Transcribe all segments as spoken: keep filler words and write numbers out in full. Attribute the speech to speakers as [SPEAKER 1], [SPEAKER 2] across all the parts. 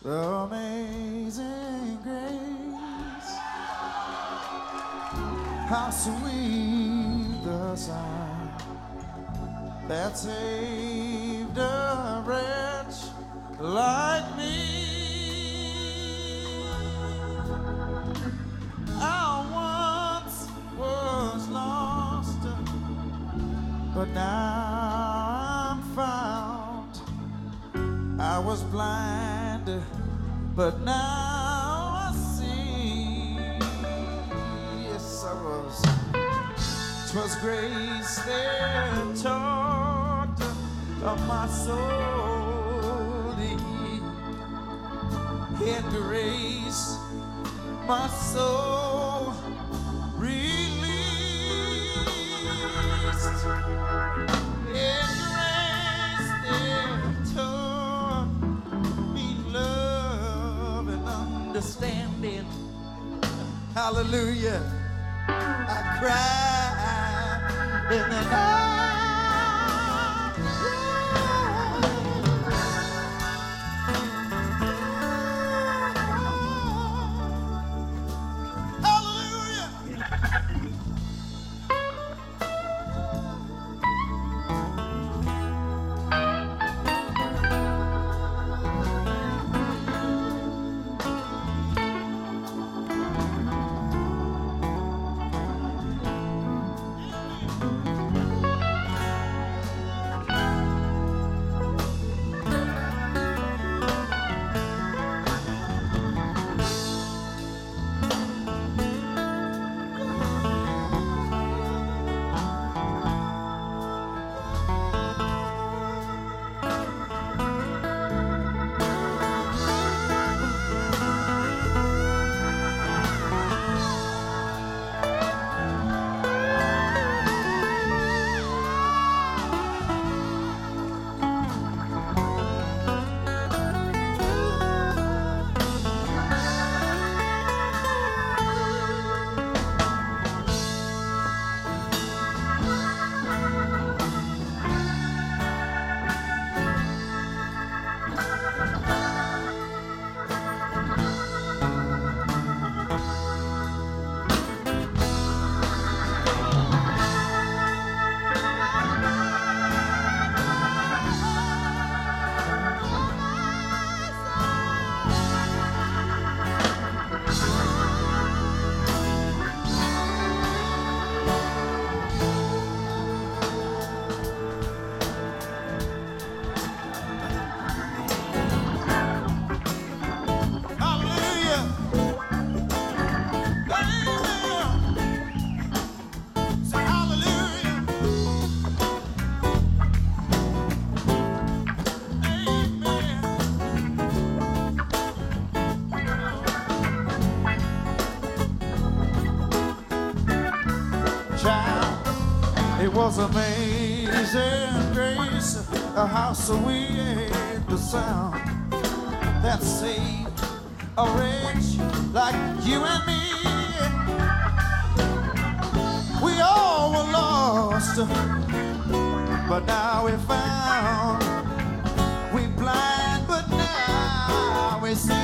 [SPEAKER 1] Amazing grace, how sweet the sound that saved a wretch like me. I once was lost, but now I'm found. I was blind, but now I see. Yes, I was. 'Twas grace that taught of my soul. In grace, my soul released. In grace that taught me love and understanding. Hallelujah. I cried in the night. It was amazing grace, how sweet the sound that saved a wretch like you and me. We all were lost, but now we're found. We blind, but now we see.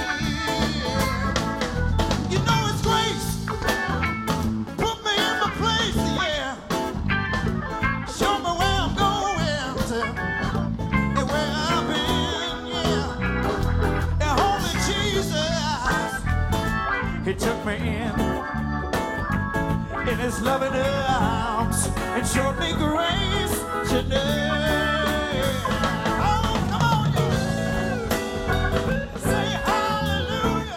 [SPEAKER 1] You know it's grace. Put me in my place, yeah. Show me where I'm going to, and where I've been, yeah. And holy Jesus, He took me in, in His loving arms, and showed me grace today. Oh, come on, yeah. Say hallelujah.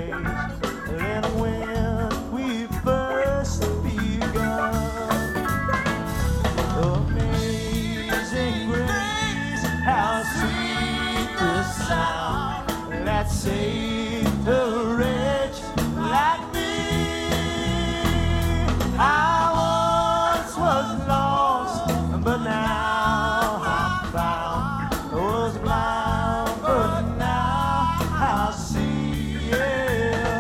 [SPEAKER 1] than when we first begun. Amazing grace, how sweet the sound that saved a wretch like me. I once was lost, but now I'm found. I was blind, but now I see. Yeah.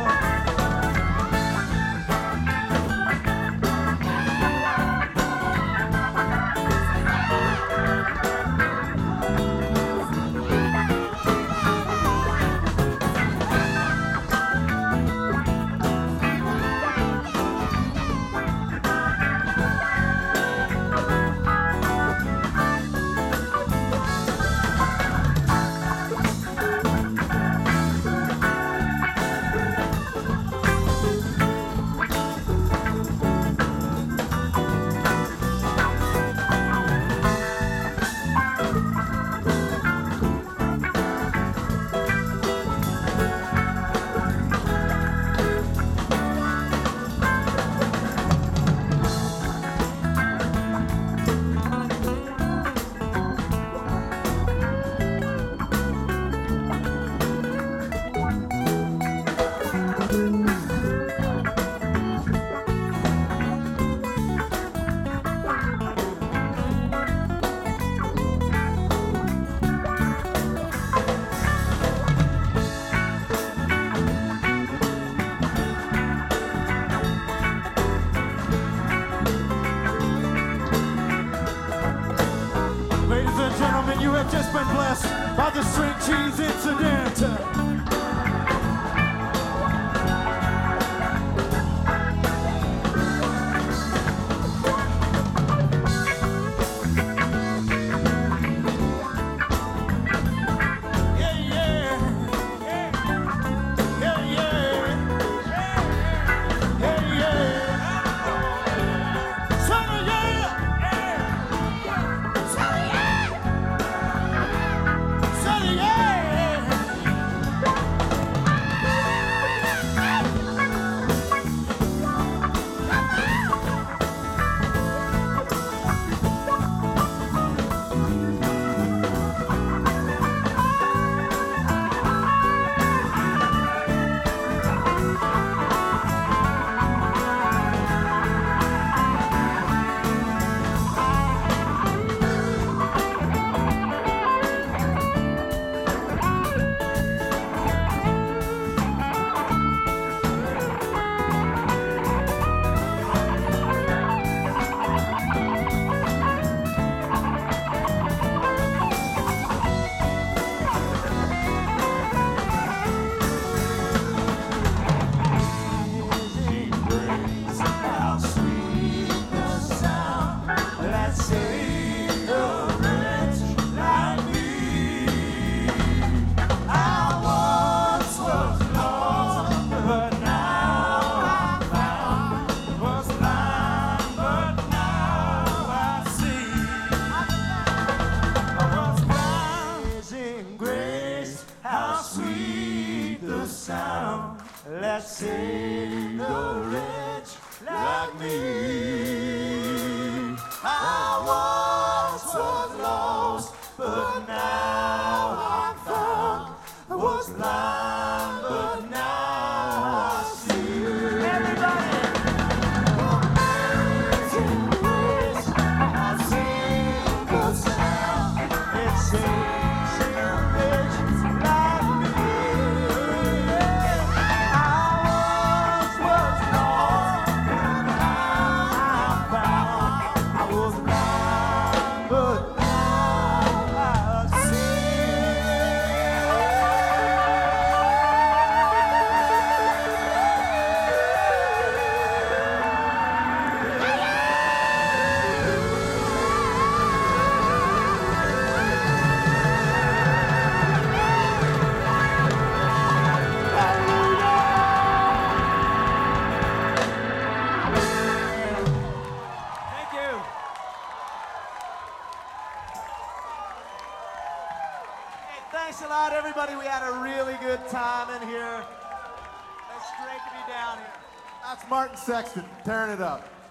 [SPEAKER 1] Ladies and gentlemen, you have just been blessed by the String Cheese Incident. Yeah, yeah. Yeah, yeah. Yeah, yeah. Son of yeah. Son of yeah. Sound, let's sing a wretch like me. I once was lost, but now I'm found. I was blind, but now I see. Everybody! Amazing grace, I sing the sound. It sings a wretch like me. Thanks a lot, everybody. We had a really good time in here.
[SPEAKER 2] That's Martin Sexton tearing it up.